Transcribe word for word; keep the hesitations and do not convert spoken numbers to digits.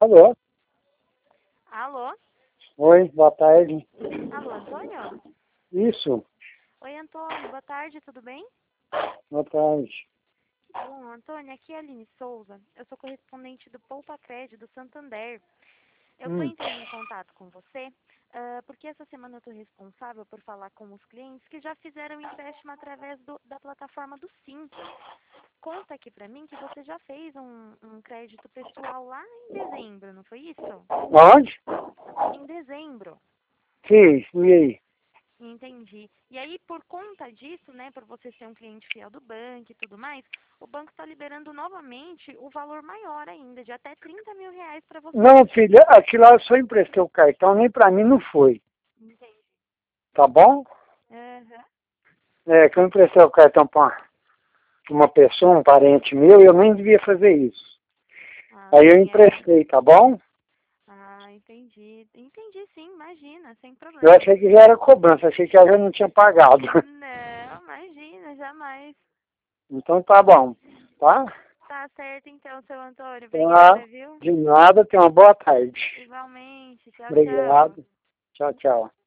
Alô? Alô? Oi, boa tarde. Alô, Antônio? Isso, Oi, Antônio, boa tarde, tudo bem? boa tarde. Bom, Antônio, aqui é a Aline Souza. Eu sou correspondente do Poupa Crédito do Santander. Eu estou Hum, entrando em contato com você ah, porque essa semana eu estou responsável por falar com os clientes que já fizeram empréstimo através do- da plataforma do Simples. Conta aqui pra mim que você já fez um, um crédito pessoal lá em dezembro, não foi isso? onde? Em dezembro. Sim, e aí? Entendi. E aí, por conta disso, né, por você ser um cliente fiel do banco e tudo mais, o banco está liberando novamente o valor maior ainda, de até trinta mil reais para você. Não, filha, aquilo lá eu só emprestei o cartão, nem pra mim não foi, Entendi. tá bom? Aham. É, que eu emprestei o cartão pra uma, pra uma pessoa, um parente meu, e eu nem devia fazer isso. Aí eu Ai, ai. emprestei, tá bom? Ah, entendi. Entendi sim, imagina, sem Eu problemas. achei que já era cobrança, achei que ela já não tinha pagado. Não, imagina, jamais. Então tá bom, tá? Tá certo então, seu Antônio. Tá, Obrigada, viu? de nada, tenha uma boa tarde. Igualmente. Tchau, tchau. Obrigado. Tchau, tchau.